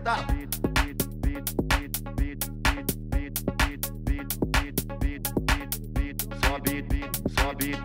Eita. Sobe,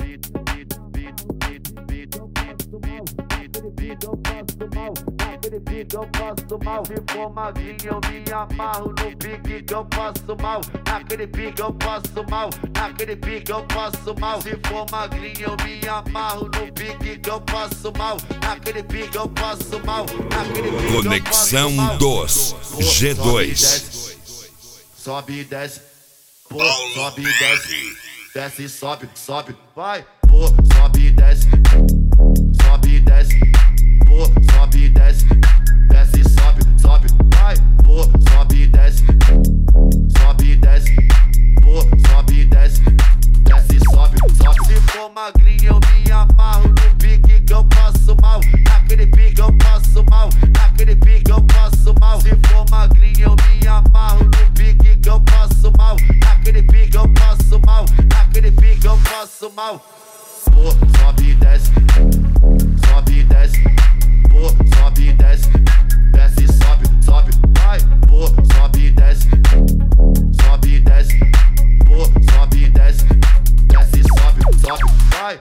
naquele pique eu passo mal. Se for magrinho eu me amarro no pique que eu passo mal. Naquele pique eu passo mal, naquele pique eu passo mal. Se for magrinho eu me amarro no pique que eu passo mal. Naquele pique eu passo mal, naquele pique eu passo mal. Conexão dos G2. Sobe e desce, pô, sobe e desce, desce e sobe, sobe, vai, pô, sobe e desce, sobe e desce, pô, sobe e desce, desce e sobe, sobe, vai, pô, sobe e desce, sobe e desce, pô, sobe e desce, desce e sobe, sobe. Se for magrinho eu me amarro no pique que eu passo mal, naquele pique eu passo mal, naquele pique eu passo mal. Se for magrinho eu me amarro no pique que eu passo mal, naquele pique eu passo mal, naquele pique eu passo mal. Pô, sobe e desce, sobe e desce, pô, sobe e desce, desce e sobe, sobe, vai, pô, sobe e desce, sobe e desce, pô, sobe e desce, desce e sobe, sobe, vai.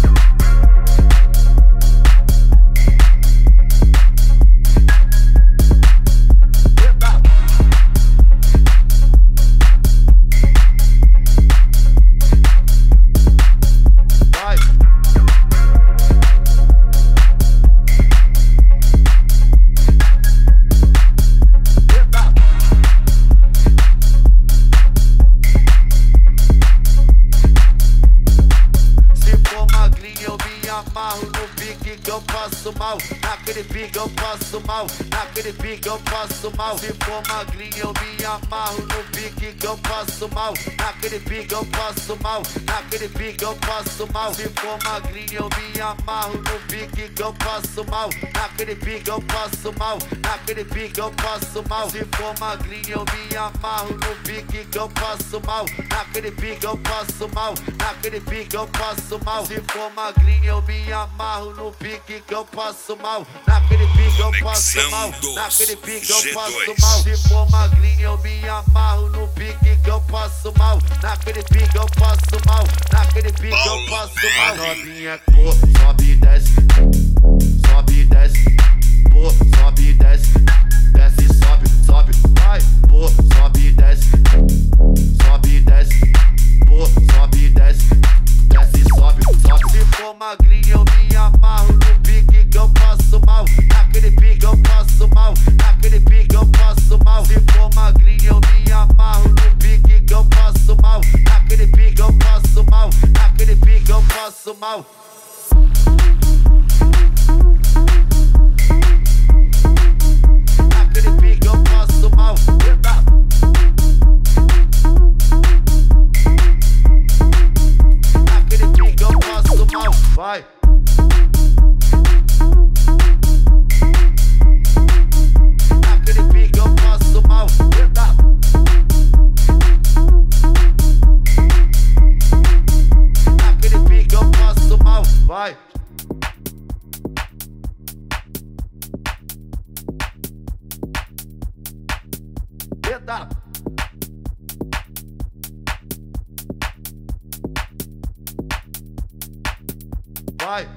Amarro no pique que eu passo mal, naquele pique eu passo mal, naquele pique eu passo mal. Se for magrinho eu me amarro no pique que eu passo mal, naquele pique eu passo mal, naquele pique eu passo mal. Se for magrinho eu me amarro no pique que eu passo mal, naquele pique eu passo mal, naquele pique eu passo mal. Se for magrinho eu me amarro no pique que eu passo mal, naquele pique eu passo mal, naquele pique eu passo mal. Se for magrinho eu me amarro no pique que eu passo mal, naquele pique eu passo mal, naquele pique eu passo mal. Se for magrinho eu me amarro no pique que eu passo mal, naquele pique eu passo mal, naquele pique eu passo mal. A novinha pô, sobe e desce, sobe e desce, pô, sobe e desce, desce e sobe, sobe, vai, pô, sobe e desce, sobe e desce, pô, sobe e desce, desce e sobe, sobe. Se for magrinho eu me amarro no pique que eu passo mal, naquele pique eu passo mal, naquele pique eu passo mal. Se for magrinho eu me amarro no pique que eu passo mal, naquele pique eu passo mal, naquele pique eu passo mal. Naquele pique eu passo mal. Eita. Naquele pique eu passo mal. Vai. Naquele pique eu passo mal. Eita. Naquele pique eu passo mal. Vai. Eita. Vai.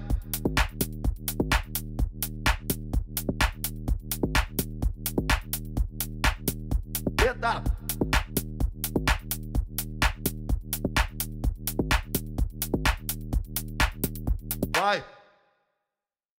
Eita. Vai.